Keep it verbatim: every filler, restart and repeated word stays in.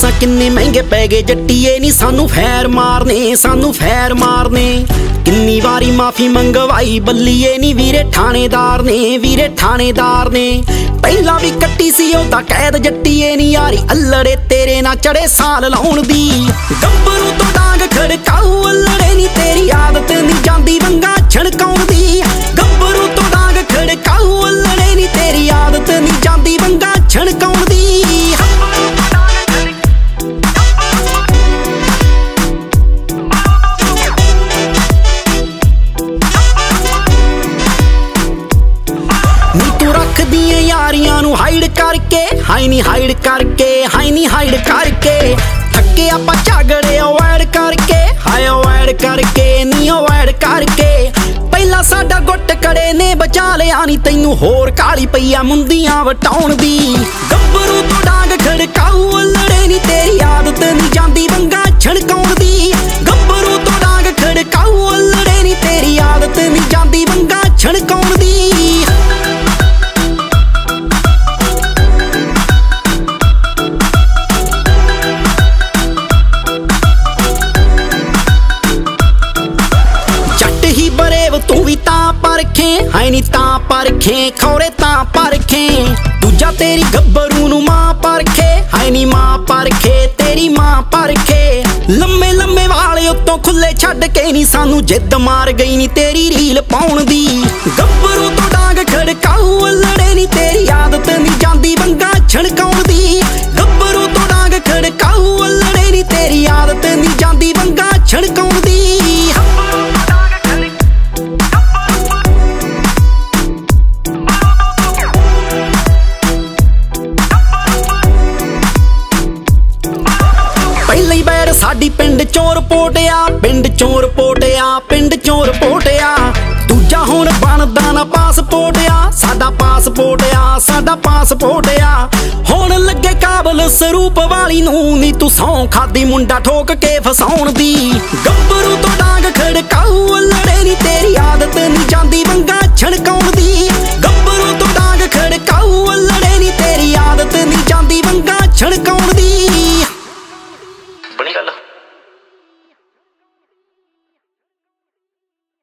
ਅਸਾਂ ਕਿੰਨੇ ਮਹਿੰਗੇ ਪੈ ਗਏ ਜੱਟੀਏ ਨੀ ਸਾਨੂੰ ਫੈਰ ਮਾਰਨੇ ਸਾਨੂੰ ਫੈਰ ਮਾਰਨੇ ਕਿੰਨੀ ਵਾਰੀ ਮਾਫੀ ਮੰਗਵਾਈ ਬੱਲੀਏ ਨੀ ਵੀਰੇ ਥਾਣੇਦਾਰ ਨੇ ਵੀਰੇ ਥਾਣੇਦਾਰ ਨੇ ਪਹਿਲਾਂ ਵੀ ਕੱਟੀ ਸੀ ਉਹਦਾ ਕੈਦ ਜੱਟੀਏ ਨੀ ਯਾਰੀ ਅੱਲੜੇ ਤੇਰੇ ਨਾਲ ਚੜੇ ਸਾਲ ਲਾਉਣ ਦੀ ਗੱਭਰੂ ਤੋਂ ਡਾਂਗ ਖੜਕਾਊ ਅੱਲੜੇ ਨੀ ਤੇਰੀ ਆਦਤ ਨੀ ਜਾਂਦੀ ਵੰਗਾ ਛਣਕਾਉਣ ਦੀ ਗੱਭਰੂ ਤੋਂ ਡਾਂਗ ਖੜਕਾਊ ਅੱਲੜੇ ਨੀ ਤੇਰੀ ਆਦਤ ਨੀ ਜਾਂਦੀ ਵੰਗਾ ਛਣਕਾਉਣ ਦੀ ਨੀ ਤੂੰ ਰੱਖਦੀ ਏ ਯਾਰੀਆਂ ਨੂੰ ਹਾਈਡ ਕਰਕੇ ਹਾਈ ਨੀ ਹਾਈਡ ਕਰਕੇ ਹਾਈ ਨੀ ਹਾਈਡ ਕਰਕੇ ਥੱਕੇ ਆਪਾਂ ਝਗੜੇ ਅਵੋਇਡ ਕਰਕੇ ਹਾਏ ਅਵੋਇਡ ਕਰਕੇ ਨੀ ਅਵੋਇਡ ਕਰਕੇ ਪਹਿਲਾਂ ਸਾਡਾ ਗੁੱਟ ਕੜੇ ਨੇ ਬਚਾ ਲਿਆ ਨੀ ਤੈਨੂੰ ਹੋਰ ਕਾਲੀ ਪਈਆ ਮੁੰਦੀਆਂ ਵਟਾਉਣ ਦੀ ਗੱਭਰੂ ਤੋਂ ਡਾਂਗ ਖੜਕਾਊ ਅੱਲੜੇ ਨੀ ਤੇਰੀ ਆਦਤ ਨੀ ਜਾਂਦੀ ਵੰਗਾ ਛਣਕਾਉਣ ਦੀ ਗੱਭਰੂ ਤੋਂ ਡਾਂਗ ਖੜਕਾਊ ਅੱਲੜੇ ਨੀ ਤੇਰੀ ਆਦਤ ਨੀ ਜਾਂਦੀ ਵੰਗਾ ਛਣਕਾਉਣ ਦੀ ਤੂੰ ਵੀ ਤਾਂ ਪਰਖੇ ਹਾਈ ਨੀ ਤਾਂ ਪਰਖੇ ਖੌਰੇ ਤਾਂ ਪਰਖੇ ਦੂਜਾ ਤੇਰੀ ਗੱਭਰੂ ਨੂੰ ਮਾਂ ਪਰਖੇ ਹਾਈ ਨੀ ਮਾਂ ਪਰਖੇ ਤੇਰੀ ਮਾਂ ਪਰਖੇ ਲੰਮੇ ਲੰਮੇ ਵਾਲੇ ਉੱਤੋਂ ਖੁੱਲੇ ਛੱਡ ਕੇ ਨੀ ਸਾਨੂੰ ਜਿੱਦ ਮਾਰ ਗਈ ਨੀ ਤੇਰੀ ਰੀਲ ਪਾਉਣ ਦੀ ਗੱਭਰੂ ਤੋਂ ਡਾਂਗ ਖੜਕਾਊ ਅੱਲੜੇ ਨੀ ਤੇਰੀ ਆਦਤ ਨੀ ਜਾਂਦੀ ਵੰਗਾ ਛਣਕਾਉਣ ਦੀ ਗੱਭਰੂ ਤੋਂ ਡਾਂਗ ਖੜਕਾਊ ਅੱਲੜੇ ਨੀ ਤੇਰੀ ਆਦਤ ਨੀ ਜਾਂਦੀ ਵੰਗਾ ਛਣਕਾਉਣ ਦੀ ਪਹਿਲੀ ਬੈਰ ਸਾਡੀ ਪਿੰਡ ਚੋਂ ਰਿਪੋਰਟ ਆ ਪਿੰਡ ਚੋਂ ਰਿਪੋਰਟ ਆ ਪਿੰਡ ਚੋਂ ਰਿਪੋਰਟ ਆ ਦੂਜਾ ਹੁਣ ਬਣਦਾ ਨਾ ਪਾਸਪੋਰਟ ਆ ਸਾਡਾ ਪਾਸਪੋਰਟ ਆ ਸਾਡਾ ਪਾਸਪੋਰਟ ਆ ਹੁਣ ਲੱਗੇ ਕਾਬਲ ਸਰੂਪ ਵਾਲੀ ਨੂੰ ਨੀ ਤੂੰ ਸੌਂ ਖਾਦੀ ਮੁੰਡਾ ਠੋਕ ਕੇ ਫਸਾਉਣ ਦੀ ਗੱਭਰੂ ਤੋਂ ਡਾਂਗ ਖੜਕਾਊ ਅੱਲੜੇ ਨੀ ਤੇਰੀ ਆਦਤ ਨੀ ਜਾਂਦੀ ਵੰਗਾ